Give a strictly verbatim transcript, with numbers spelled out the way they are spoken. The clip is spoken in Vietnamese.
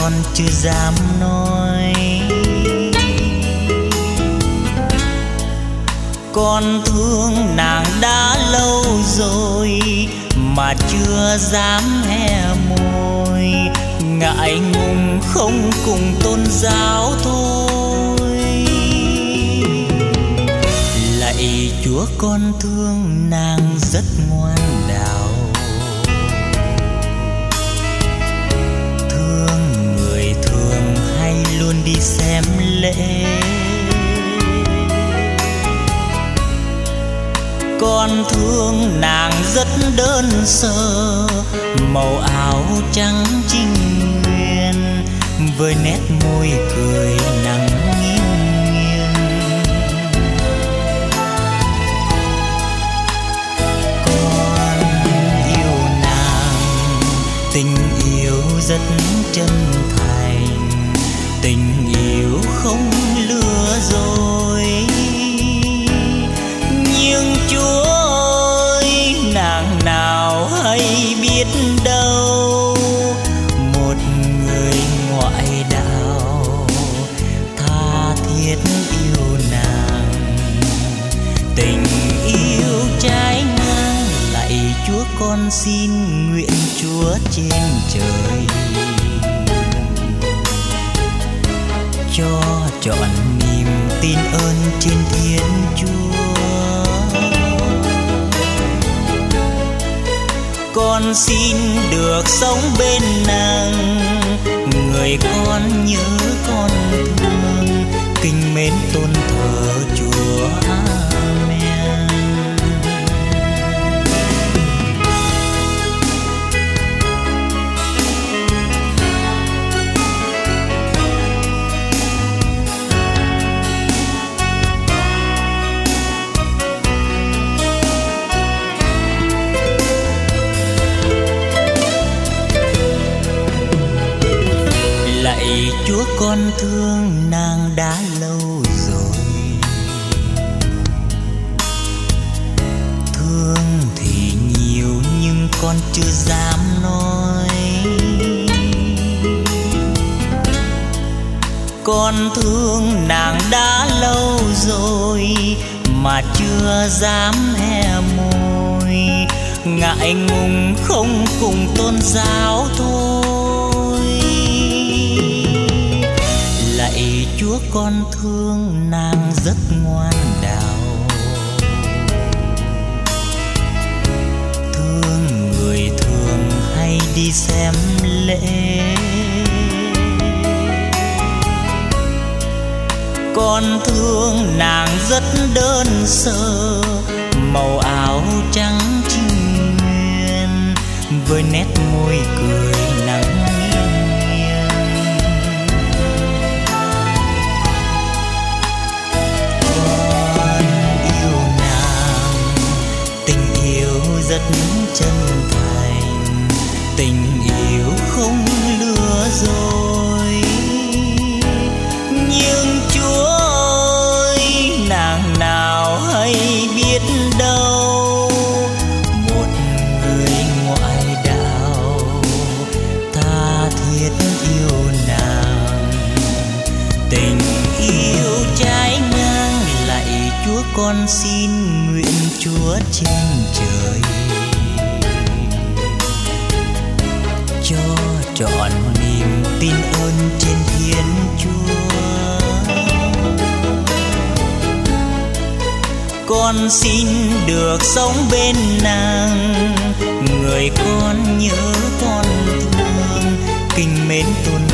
con chưa dám nói. Con thương nàng đã lâu rồi mà chưa dám hé môi, ngại ngùng không cùng tôn giáo thôi. Lạy Chúa con thương nàng rất ngoan đạo, thương người thường hay luôn đi xem lễ. Con thương nàng rất đơn sơ, màu áo trắng trinh nguyên với nét môi cười nắng nghiêng nghiêng. Con yêu nàng, tình yêu rất chân thành, tình yêu không lừa dối. Nhưng Chúa ơi, nàng nào hay biết đâu, một người ngoại đạo tha thiết yêu nàng, tình yêu trái ngang. Lạy Chúa con xin nguyện Chúa trên trời cho trọn niềm tin ơn trên Thiên Chúa. Con xin được sống bên nàng, người con nhớ con thương, kính mến tôn thờ Chúa. Amen. Chúa con thương nàng đã lâu rồi, thương thì nhiều nhưng con chưa dám nói. Con thương nàng đã lâu rồi mà chưa dám hé môi, ngại ngùng không cùng tôn giáo thôi. Lạy Chúa con thương nàng rất ngoan đạo, thương người thường hay đi xem lễ. Con thương nàng rất đơn sơ, màu áo trắng trinh nguyên với nét môi cười nắng. Rất chân thành, tình yêu không lừa dối. Nhưng Chúa ơi, nàng nào hay biết đâu, một người ngoại đạo tha thiết yêu nàng, tình yêu trái ngang. Lạy Chúa con xin nguyện Chúa trên trời cho trọn niềm tin ơn trên Thiên Chúa. Con xin được sống bên nàng, người con nhớ con thương, kính mến tôn